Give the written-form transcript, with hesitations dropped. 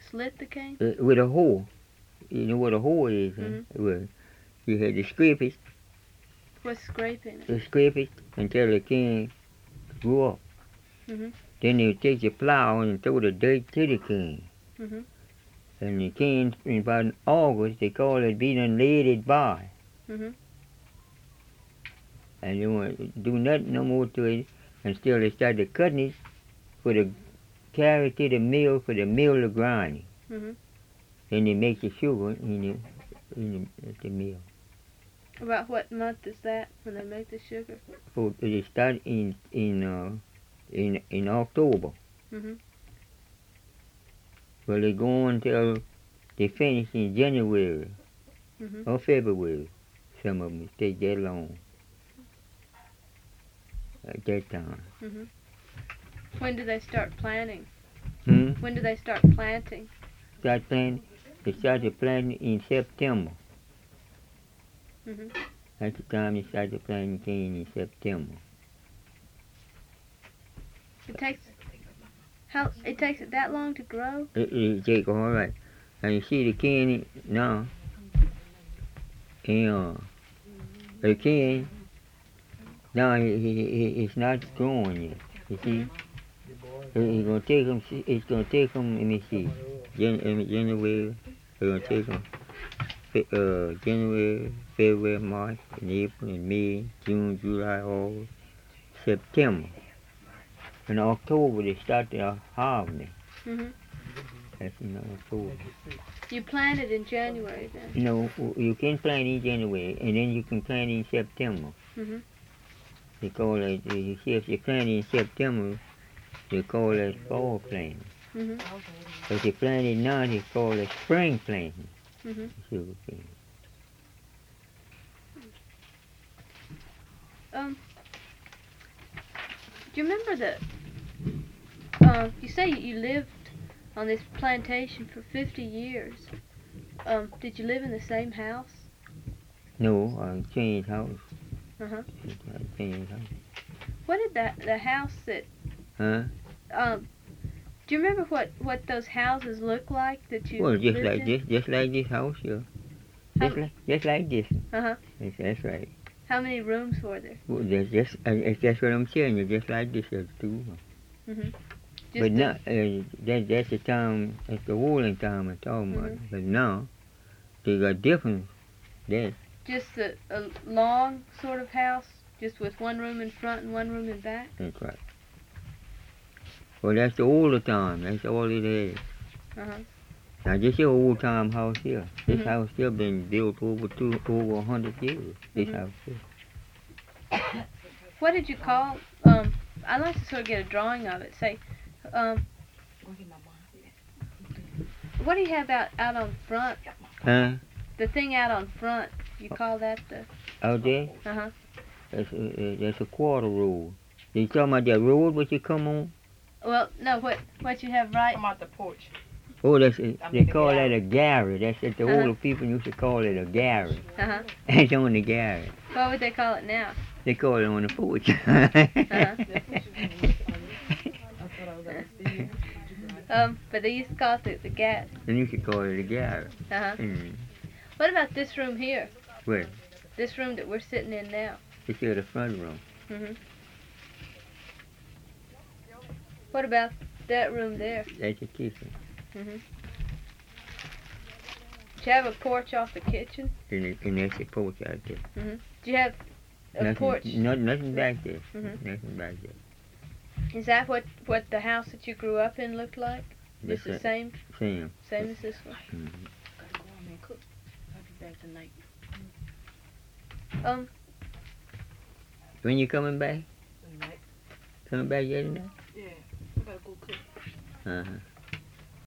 slit the cane? With a hoe. You know what a hoe is? Mm-hmm. Well, you had to scrape it. What's scraping it? You scrape it until the cane grew up. Mm-hmm. Then you take your plow and throw the dirt to the cane. Mm-hmm. And the cane, in about August, they call it being laid it by. Mm-hmm. And you won't do nothing no more to it until they started cutting it for the carry to the mill for the mill to grind it. Mm-hmm. Then they make the sugar at the mill. About what month is that when they make the sugar? So they start in October. Mm-hmm. Well, they go on until they finish in January Mm-hmm. or February. Some of them take that long at that time. Mm-hmm. When do they start planting? Hmm? When do they start planting? They started planting in September. Mm-hmm. At the time they started planting cane in September. It takes it that long to grow? It take all right. And you see the cane now. And the cane now it's not growing yet. You see, it's gonna take them. It's gonna take them. Let me see. January. It's gonna take them. January, February, March, and April, and May, June, July, August, September. In October they start their harvesting. Mm-hmm. That's in October. You plant it in January then? No, you can plant in January, and then you can plant in September. Mm-hmm. They call it, you see, if you plant in September, they call it fall planting. Mm-hmm. If you plant it now, they call it spring planting. Mm-hmm. Sugar cane. Do you remember you say you lived on this plantation for 50 years. Did you live in the same house? No, I changed house. Uh-huh. I changed house. What did the house that... Huh? Do you remember what those houses look like that you Well, just lived like in? this, just like this house here. Just like this. Uh-huh. That's right. How many rooms were there? Well, that's what I'm telling you, just like this here too. Mm-hmm. But now, that's the time, that's the rolling time I'm talking about. Mm-hmm. But now, they got different. That. Just a long sort of house, just with one room in front and one room in back? That's right. Well, that's the older time. That's all it is. Uh-huh. Now, this is an old time house here. This Mm-hmm. house here been built over 100 years. This Mm-hmm. house here. What did you call? I'd like to sort of get a drawing of it. Say, what do you have out on front? Huh? The thing out on front. You call that the? Out there? Uh-huh. That's a quarter road. You talking about that road what you come on? Well, no. What you have right? Come out the porch. Oh, they call that a garage. That's what the older people used to call it, a garage. Uh-huh. It's on the garage. What would they call it now? They call it on the porch. But they used to call it the gas. They used to call it a garage. Uh-huh. Mm. What about this room here? Where? This room that we're sitting in now. This is the front room. Mm-hmm. What about that room there? That's the kitchen. Mm-hmm. Do you have a porch off the kitchen? And that's the porch out there. Mm-hmm. Do you have a porch? Nothing back there. Mm-hmm. Nothing back there. Is that what the house that you grew up in looked like? It's the same? Same. Same as this one? Mm-hmm. Gotta go home and cook. I'll be back tonight. When you coming back? Tonight? Coming back yet tonight? Yeah. I gotta go cook. Uh-huh.